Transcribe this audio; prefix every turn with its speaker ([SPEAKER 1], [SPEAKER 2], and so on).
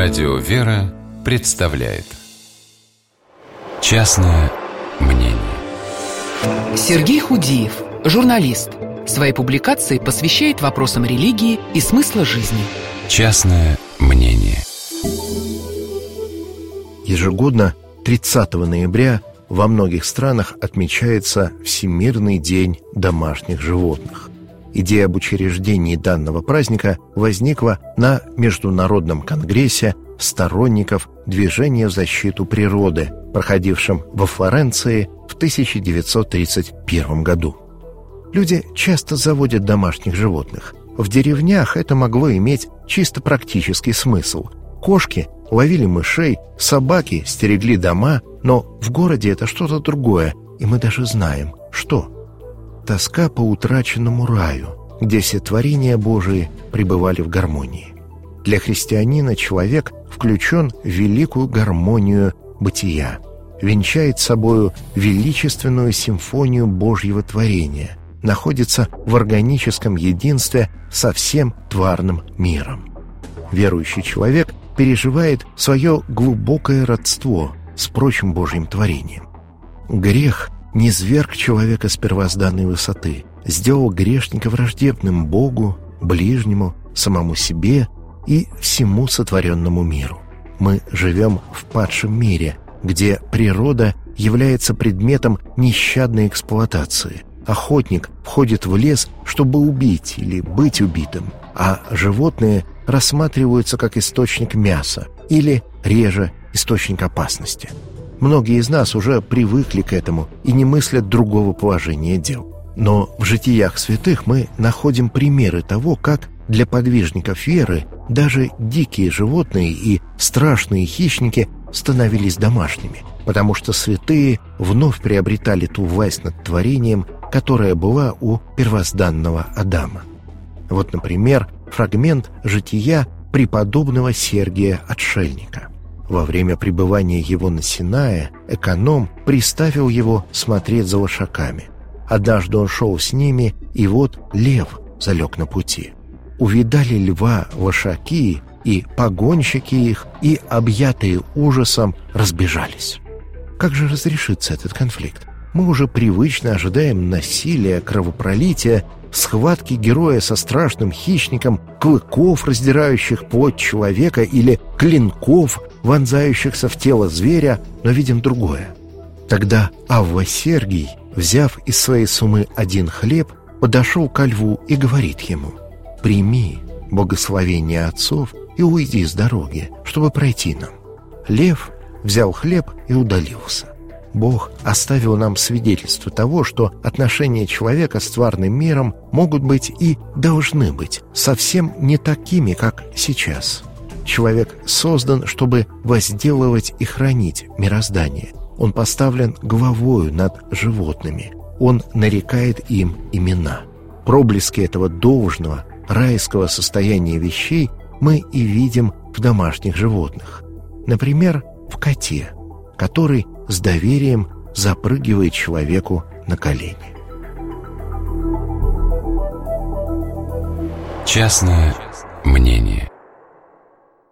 [SPEAKER 1] Радио «Вера» представляет «Частное мнение».
[SPEAKER 2] Сергей Худиев, журналист, свои публикации посвящает вопросам религии и смысла жизни.
[SPEAKER 1] «Частное мнение».
[SPEAKER 3] Ежегодно 30 ноября во многих странах отмечается Всемирный день домашних животных. Идея об учреждении данного праздника возникла на Международном конгрессе сторонников движения в защиту природы, проходившем во Флоренции в 1931 году. Люди часто заводят домашних животных. В деревнях это могло иметь чисто практический смысл. Кошки ловили мышей, собаки стерегли дома, но в городе это что-то другое, и мы даже знаем, что. Тоска по утраченному раю, где все творения Божии пребывали в гармонии. Для христианина человек включен в великую гармонию бытия, венчает собою величественную симфонию Божьего творения, находится в органическом единстве со всем тварным миром. Верующий человек переживает свое глубокое родство с прочим Божьим творением. Грех низвергг человека с первозданной высоты, сделал грешника враждебным Богу, ближнему, самому себе и всему сотворенному миру. Мы живем в падшем мире, где природа является предметом нещадной эксплуатации. Охотник входит в лес, чтобы убить или быть убитым, а животные рассматриваются как источник мяса или, реже, источник опасности. Многие из нас уже привыкли к этому и не мыслят другого положения дел. Но в житиях святых мы находим примеры того, как для подвижников веры даже дикие животные и страшные хищники становились домашними, потому что святые вновь приобретали ту власть над творением, которая была у первозданного Адама. Вот, например, фрагмент жития преподобного Сергия Отшельника. Во время пребывания его на Синае эконом приставил его смотреть за лошаками. Однажды он шел с ними, и вот лев залег на пути. Увидали льва лошаки и погонщики их, и, объятые ужасом, разбежались. Как же разрешится этот конфликт? Мы уже привычно ожидаем насилия, кровопролития, схватки героя со страшным хищником, клыков, раздирающих плоть человека, или клинков, вонзающихся в тело зверя, но видим другое. Тогда Авва Сергий, взяв из своей суммы один хлеб, подошел ко льву и говорит ему: «Прими благословение отцов и уйди с дороги, чтобы пройти нам». Лев взял хлеб и удалился. Бог оставил нам свидетельство того, что отношения человека с тварным миром могут быть и должны быть совсем не такими, как сейчас. Человек создан, чтобы возделывать и хранить мироздание. Он поставлен главою над животными. Он нарекает им имена. Проблески этого должного, райского состояния вещей мы и видим в домашних животных. Например, в коте, который с доверием запрыгивает человеку на колени.
[SPEAKER 1] Частное